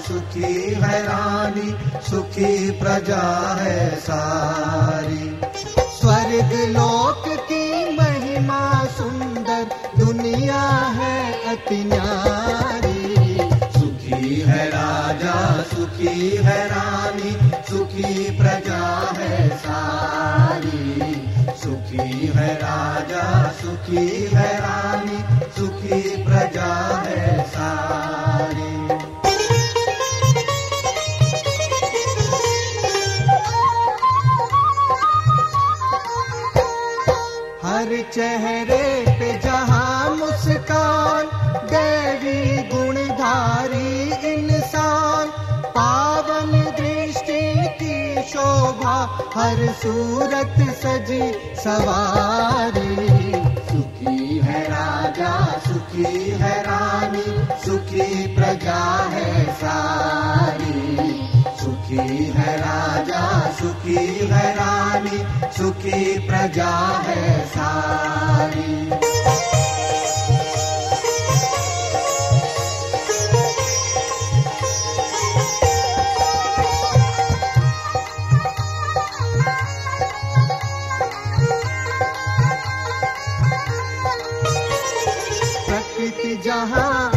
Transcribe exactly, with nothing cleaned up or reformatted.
सुखी है रानी, सुखी प्रजा है सारी। स्वर्ग लोक की महिमा सुंदर, दुनिया है अति न्यारी। सुखी है राजा, सुखी है रानी, सुखी प्रजा है सारी। सुखी है राजा, सुखी है रानी, सुखी प्रजा है सारी। हर चेहरे पे जहां मुस्कान, देवी गुणधारी इंसान। पावन दृष्टि की शोभा, हर सूरत सजी सवारी। सुखी है राजा, सुखी है रानी, सुखी प्रजा है सारी। सुखी है राजा, सुखी है रानी, सुखी प्रजा है सारी। प्रकृति जहाँ